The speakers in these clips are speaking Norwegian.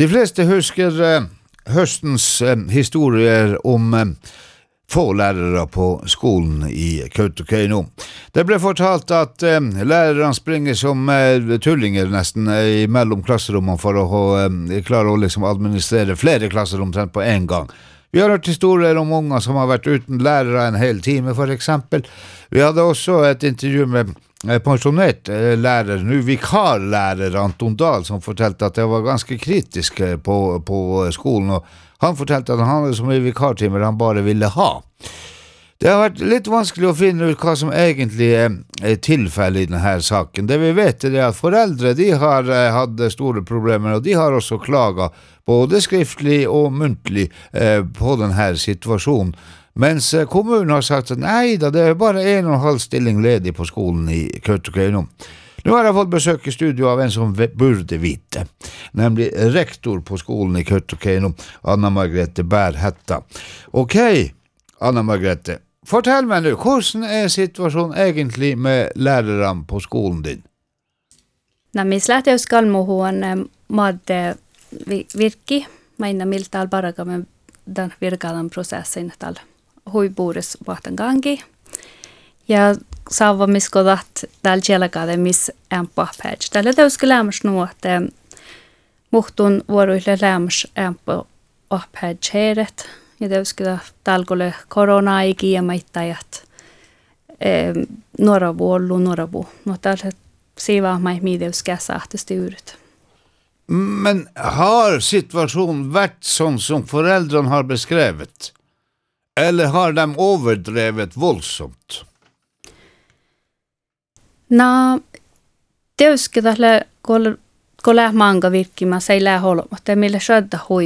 De fleste husker høstens historier om få lærere på skolen i Kautokeino. Det ble fortalt at lærerne springer som tullinger nesten mellom klasserommene for å klare å liksom administrere flere klasserom på en gang. Vi har hørt historier om unger som har vært uten lærere en hel time, for eksempel. Vi hadde også et intervju med pensjonert lærer, nu vikarlærer Anton Dahl, som fortalte at det var ganske kritisk på skolen, og han fortalte at han hadde så mye vikartimer han bare ville ha. Det har vært litt vanskelig å finne ut hva som egentlig tilfellet i denne saken. Det vi vet er at foreldre de har hatt store problemer, og de har også klaget både skriftlig og muntlig på denne situasjonen. Mens kommunen har sagt at nei da, det er bare 1,5 stilling ledig på skolen i Kautokeino. Nå har jeg fått besøk i studio av en som burde vite, nemlig rektor på skolen i Kautokeino, Anna Margrethe Bærhetta. Ok, Anna Margrethe, fortell meg nå, hvordan er situasjonen egentlig med lærerne på skolen din? Nämmis lähteyskalmuhuon maadde virki, maina miltä albaragamme dan virkalan prosessin tal huipuudessa vahtan gangi. Ja saavamiskodat tällä kielakade miss ämpä patch. Tällä täyskö lämmäs nuotte muhtun vuoroille lämmäs ämpä patch heidät. Ja täyskö talkolle korona-aiki ja maittajat nuora vu. No tällä siva mai mideuska sahtesti yrit. Men har situationen vært sånn som foreldrene har beskrevet? Eller har de overdrevet voldsomt? No, tietysti tällä kun manga virkimä se ei lähde mutta millä sködda hui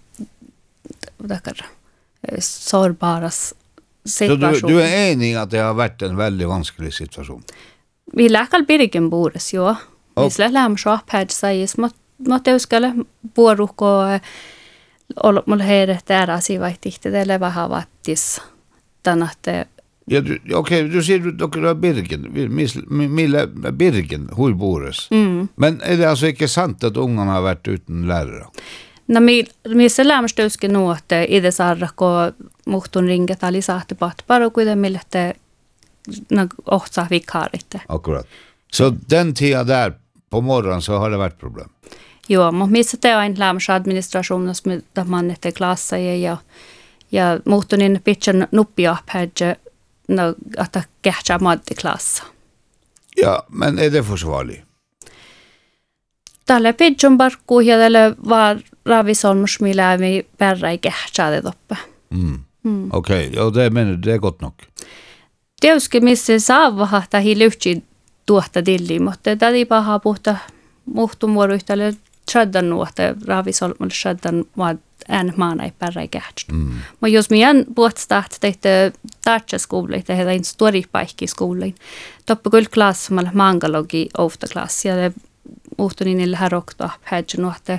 sårbaras situation. Så du är enig att det har varit en väldigt vanskelig situation? Vi läkal birgen bores jo. Vi lämnar så här sägs måtte uskalla vuorukko mulla heidät äräsi vaihtiitte det vähän vattis tänätte. Ja, du säger du har birgen, milla birgen, hur bores. Men är det alltså inte sant att ungarna har varit utan lärare? No missä lämmästyskin nuotte itse saarrakko muhtun ringet ali saatti bara kuitenkin millä te ohtsaa vikaritte. Akkurat. Så den tiden där på morgonen så har det varit problem? Joo, mutta missä te on lämmäs administrationissa, mitä man ette klassa ja muhtun in pitchen nuppia pädje att kähtää mattiklassa. Ja, men är det försvarligt? Tällä pitchen barkku ja tällä var ravisolmus millä vi perra ei kähtää det uppe. Okej, ja det menar det är gott nog. Tietysti missä saa hahta hilyhtsi tuotta dilli, mutta tätä ei paha puhta muhtun vuoroyhtäälle träddan nuotte ravisolmulle träddan vad en maana ei perra ei kähtää. Mutta jos meidän puhutstaat teitte tartsaskoulun, että heitä stori paikki skoulun, toppa kyllä klassamalle mangalogi ofta klassi, ja muhtun niille härokta hädjä nuotte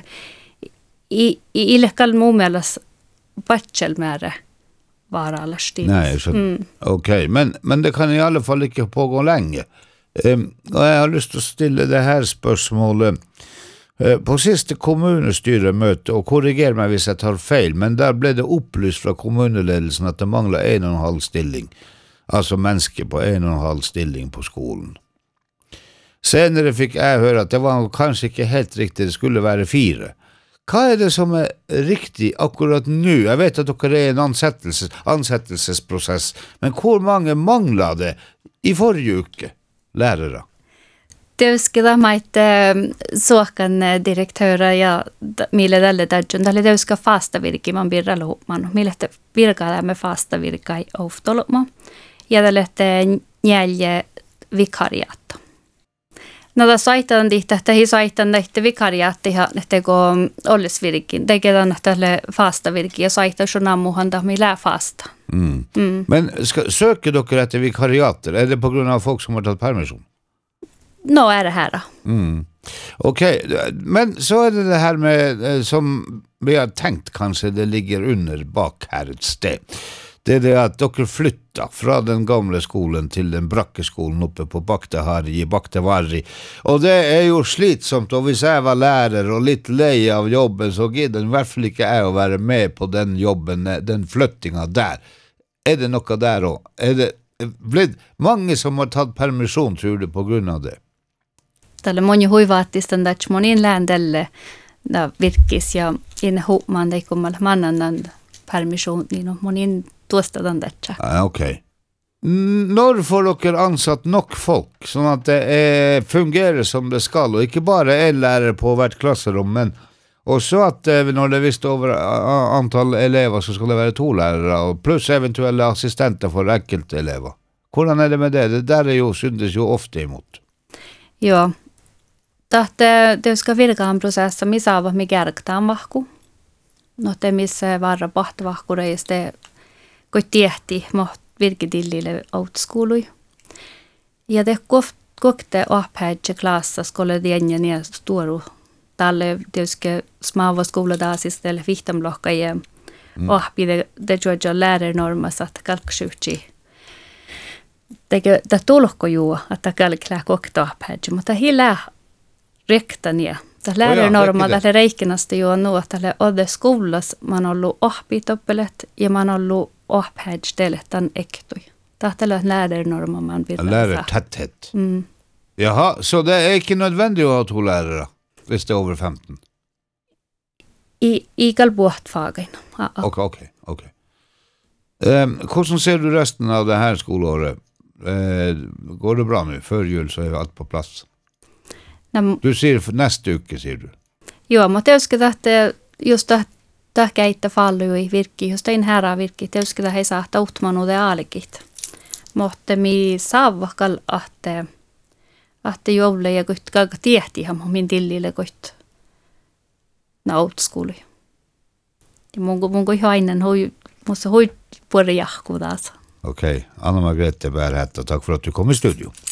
ilkal mun mielestä patselmäärä varalastin. Nej, så okej, men det kan i alla fall inte pågå länge. Och jag har lust att ställa det här spörsmålet. På siste kommunestyremøte, og korriger meg hvis jeg tar feil, men der ble det opplyst fra kommuneledelsen at det mangler 1,5 stilling, altså mennesker på 1,5 stilling på skolen. Senere fikk jeg høre at det var kanskje ikke helt riktig, det skulle være 4. Hva er det som er riktig akkurat nå? Jeg vet at dere er en ansettelsesprosess, men hvor mange mangler det i forrige uke, lærere? Tietysti että suokan direktöörä ja millä tälle täytyy. Tälle tietysti fasta virki, man birra luhman. Millä virkaa me fasta virkaa oftolma. Ja tälle njälje vikariaatto. No tässä saitan dihtä, että hi saitan näitä vikariaatti ja teko ollisvirkin. Teketään tälle fasta virki ja saitan så nammuhan da millä fasta. Men söker dere etter vikariater? Er det på grund av folk som har tatt permission? Nå är det här då. Okej, men så är det här med som vi har tänkt kanske det ligger under bak här ett sted. Det det at dere flytta fra den gamle skolen til den brakkeskolen oppe på Baktevarri. Og det jo slitsomt, og hvis jeg var lærer og litt lei av jobben, så gidder I hvert fall ikke jeg å være med på den jobben, den flyttinga der. Det noe der også? Det blitt mange som har tatt permisjon, tror du, på grunn av det? Tällä moni huivaattistan dass monin ländelle da virkis ja in hopman de kommer mannen permission i monin tosta den där. Ok. Når får dere ansatt nok folk, sånn at det fungerer som det skal, og ikke bare en lærer på hvert klasserom, men også at når det visst over antall elever, så skal det være 2 lærere, og pluss eventuelle assistenter for enkelte elever. Hvordan det med det? Det der jo, syndes jo ofte imot. Ja, det ska virka en prosess, som missä mi kärktään vahku. No te missä varra pahtavahkureista, kun tiehti, moht virketillille outskoului. Ja det kokte oppheidje klassa skulle det änja ner storu. Tälle det ska smava skola där istället vihtamblocka ja oppi det Georgia lärarnorma satt kalksjuutsi. Det tulko ju, että kalklää kokta oppheidje, mutta hillä rektania. Det lärarnorma det reikenasta ju nu att det odde skolas man ollut oppitoppelet ja man ollut oppheidstelet den ektoi. Tähtälä lärarnorma man vill. Lärartäthet. Jaha, så det ikke nødvendig å ha 2 lærere hvis det over 15? I galbuhtfagen. Ok. Hvordan ser du resten av det her skoleåret? Går det bra nu? Før jul så alt på plass. Du sier for neste uke, sier du? Jo, mutta uskon, että just det keitä fallu I virki, just in här virki, det uskon, he saa tautmanu det aalikit. Mutta mi saavakal, että joule ja kuit kaga tiehti ham min tillille kuit nautskuli. Ja mun kui hainen musta hui puoli jahku taas. Okej, Anna Margrethe Bärhätta, tack för att du kom I studio.